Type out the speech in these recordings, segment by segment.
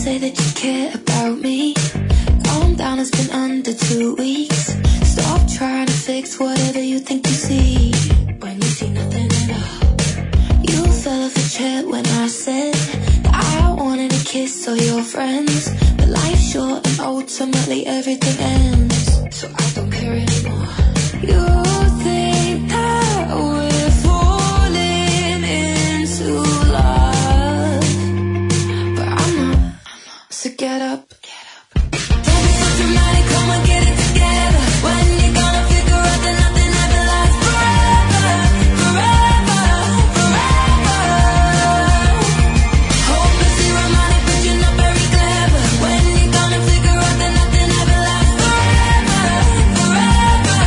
say that you care about me. Calm down, it's been under 2 weeks. Stop trying to fix whatever you think you see, when you see nothing at all. You fell off a chair when I said that I wanted a kiss or your friends. But life's short and ultimately everything ends, so I don't care anymore. You think that we're falling into love, but I'm not. So get up. Don't be so dramatic, come on, get it together. When you gonna figure out that nothing ever lasts forever, forever, forever. Hopelessly romantic, but you're not very clever. When you gonna figure out that nothing ever lasts forever, forever,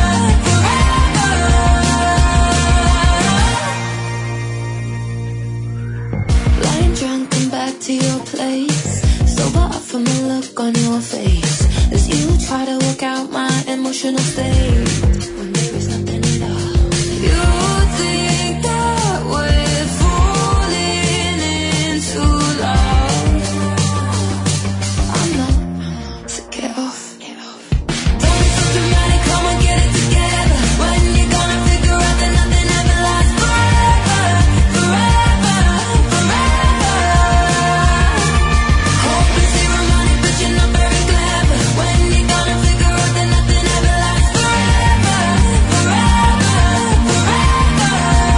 forever. Lying drunk and back to your place, sober up from the look on your face, as you try to work out my emotional state, when there is nothing at all. You think that we're falling into love, I'm not. So get off. Don't be so dramatic, come on, get it together. When you gonna figure out that nothing ever lasts forever, forever, forever. Hopelessly romantic, but you're not very clever. When you gonna figure out that nothing ever lasts forever, forever, forever.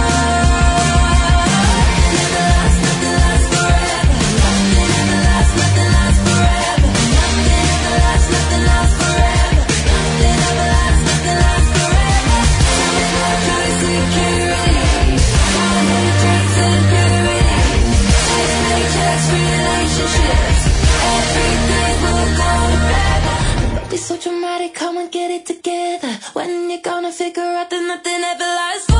Never lasts, nothing lasts forever. Nothing ever lasts, nothing lasts forever. Nothing ever lasts, nothing lasts forever. Nothing ever lasts, nothing lasts forever. Choice security, family dress and purity, sex, paychecks, relationships, everything will go to bed. Don't be so dramatic, come and get it together. When you gonna figure out that nothing ever lasts